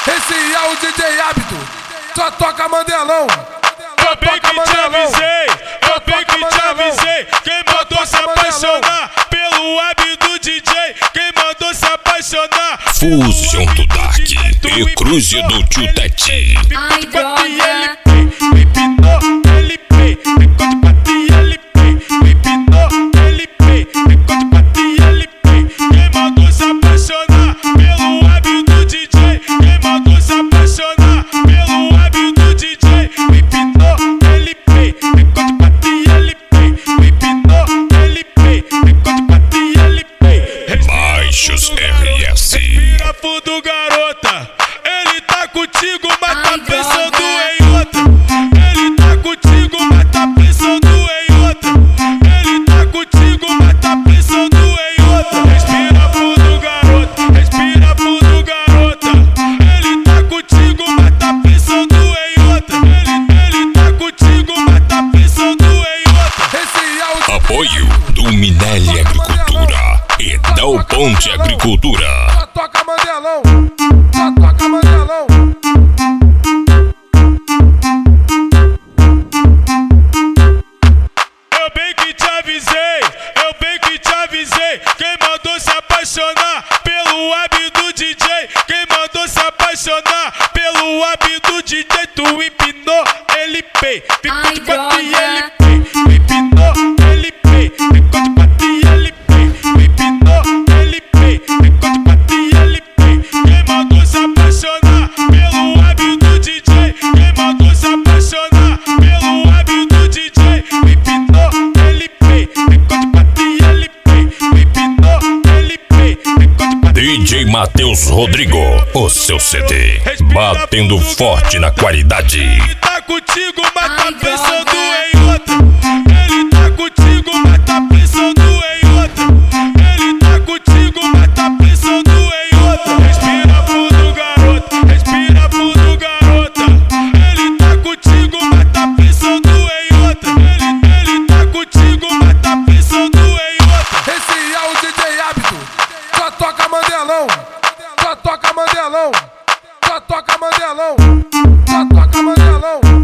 Esse é o DJ Hábito, só toca Mandelão. Eu bem que te avisei, eu bem que te avisei. Quem mandou se apaixonar pelo hábito DJ? Quem mandou se apaixonar? Fusion do Dark e Cruze do Tio Tete. Ai, droga. Quem mandou se apaixonar pelo hábito DJ? Quem mandou se apaixonar pelo hábito DJ? Me pinou, LP, picote pati, LP. Me pinou, LP, picote pati, LP. Baixos RS. Respira fundo, garota. Ele tá contigo, mas tá pensando em outra. Ele tá contigo, mas tá pensando em outra. Ele tá contigo, mas tá pensando em outra. Respira fundo, garota. Respira fundo, garota. Ele tá contigo, mas tá pensando em outra. Ele tá contigo, mas tá pensando em outra. Esse é o Apoio do Minelli Agricultura e Del Ponte Agricultura. só toca Mandelão, só toca Mandelão. Eu bem que te avisei, eu bem que te avisei. Quem mandou se apaixonar pelo hábito DJ? Quem mandou se apaixonar pelo hábito DJ? Tu empinou LP, picote pati, LP. Empinou LP, picote pati, LP. Empinou LP, picote pati, LP. Quem mandou se apaixonar pelo hábito DJ? Quem mandou se apaixonar pelo hábito DJ? Empinou LP, picote pati, LP. Empinou LP, picote pati. DJ Matheus Rodrigo, o seu CD, batendo forte na qualidade. Ele tá contigo, mas tá Ai, pensando droga. em outra. Ele tá contigo, mas tá pensando em outra. Ele tá contigo, mas tá pensando em outra. Respira fundo, garota. Respira fundo, garota. Ele tá contigo, mas tá pensando em outra. Ele tá contigo, mas tá pensando em outra. Esse é o DJ Hábito, só toca Mandelão, só toca Mandelão, só toca Mandelão, só toca Mandelão.